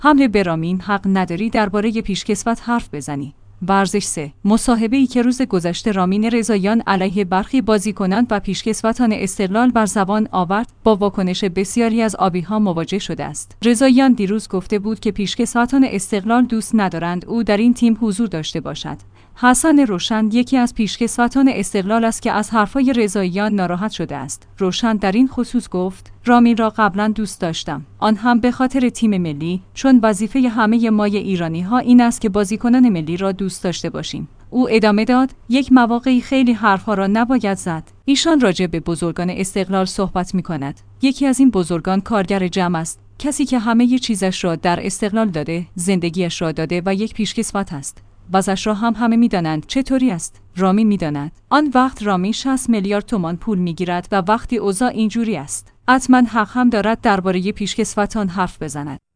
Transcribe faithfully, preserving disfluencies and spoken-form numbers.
حمله به رامین: حق نداری درباره پیشکسوت حرف بزنی. ورزش سه. مصاحبه‌ای که روز گذشته رامین رضاییان علیه برخی بازیکنان و پیشکسوتان استقلال بر زبان آورد، با واکنش بسیاری از آبی‌ها مواجه شده است. رضاییان دیروز گفته بود که پیشکسوتان استقلال دوست ندارند او در این تیم حضور داشته باشد. حسن روشن یکی از پیشکسوتان استقلال است که از حرفای رضاییان ناراحت شده است. روشن در این خصوص گفت: رامین را قبلا دوست داشتم، آن هم به خاطر تیم ملی، چون وظیفه همه ما ایرانی ها این است که بازیکنان ملی را دوست داشته باشیم. او ادامه داد: یک مواقعی خیلی حرفها را نباید زد. ایشان راجع به بزرگان استقلال صحبت می کند. یکی از این بزرگان کارگر جمع است، کسی که همه چیزش را در استقلال داده، زندگیش را داده و یک پیشکسوت است. وضعش را هم همه می‌دانند چطوری است. رامین می‌داند. آن وقت رامین شصت میلیارد تومان پول می‌گیرد و وقتی اوضاع اینجوری است، حتما حق هم دارد درباره پیشکسوتان حرف بزند.